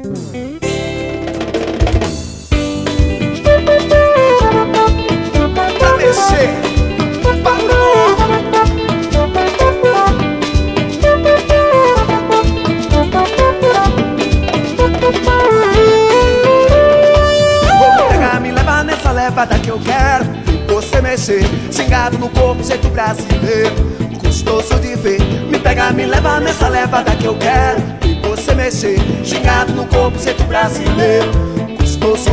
Pra descer, patrão. Vou me pegar, me levar nessa levada que eu quero. Você mexer, cingado no corpo, jeito brasileiro, gostoso de ver. Me pegar, me levar nessa levada que eu quero. E você mexer, cingado no corpo, jeito brasileiro, gostoso.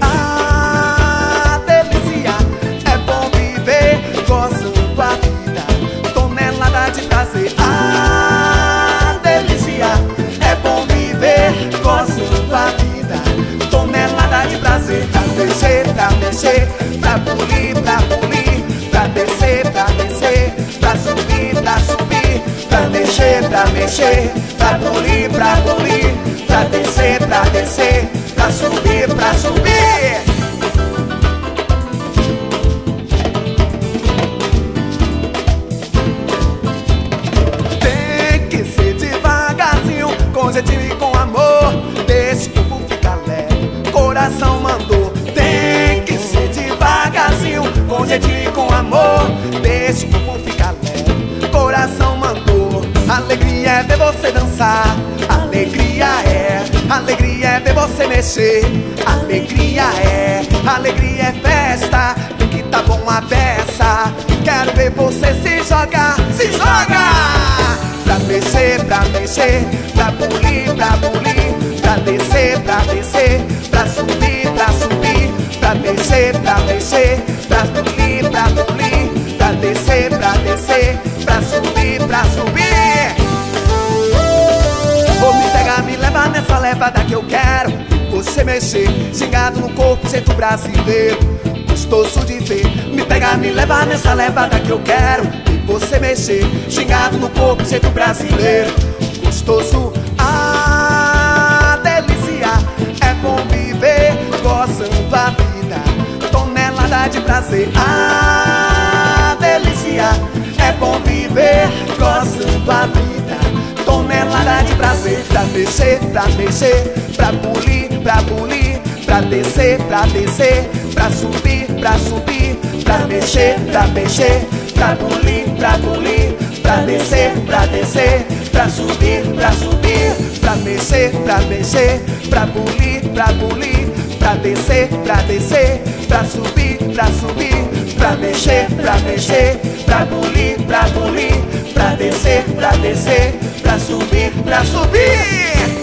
Ah, delícia, é bom viver, gozando a vida, tonelada de prazer. Ah, delícia, é bom viver, gozando a vida, tonelada de prazer. Pra mexer, pra mexer, pra bulir, pra bulir, pra descer, pra descer, pra subir, pra subir, pra mexer, pra mexer, pra bulir, pra bulir, pra descer, pra descer, pra subir, pra subir. Tem que ser devagarzinho, com jeitinho e com amor, deixa o corpo ficar leve, coração mandou. Tem que ser devagarzinho, com jeitinho e com amor, deixa o corpo ficar leve, coração mandou. Alegria é ver você dançar, alegria é ver você mexer. Alegria é festa, tem que tá bom a beça. Quero ver você se jogar, se joga! Pra mexer, pra mexer, pra bulir, pra bulir, pra descer, pra descer, pra subir, pra subir, pra mexer, pra mexer, pra bulir, pra bulir, pra descer, pra descer, pra subir, pra subir. Vou me pegar, me levar nessa levada que eu quero. Você mexer, cingado no corpo, jeito brasileiro, gostoso de ver. Me pegar, me levar nessa levada que eu quero. E você mexer, cingado no corpo, jeito brasileiro, gostoso. Ah, delícia, é bom viver, gozando a vida, tonelada de prazer. Ah, delícia, é bom viver, gozando a vida, tonelada de prazer. Pra mexer, pra mexer, pra bulir, pra bulir, pra descer, pra descer, pra subir, pra subir, pra mexer, pra mexer, pra bulir, pra bulir, pra descer, pra descer, pra subir, pra subir, pra mexer, pra mexer, pra bulir, pra bulir, pra descer, pra descer, pra subir, pra subir, pra mexer, pra mexer, pra bulir, pra bulir, pra descer, pra descer, pra subir, pra subir.